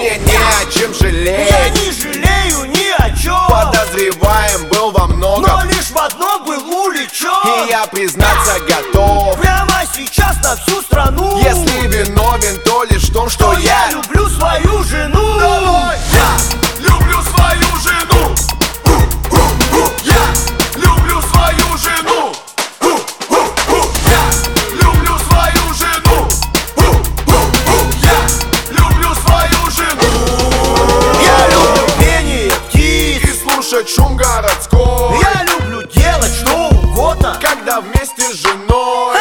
мне не о чем жалеть. Я не жалею ни о чем. Подозреваем был во многом, но лишь в одном был увлечен. и я признаться готов прямо сейчас на всю страну. Если виновен, то лишь в том, что я люблю свою жену. Давай! Я люблю свою жену. Я люблю свою жену. Я люблю свою жену. Я люблю свою жену. Я люблю пение птиц И слушать шум городской. Я люблю делать что угодно, когда вместе с женой.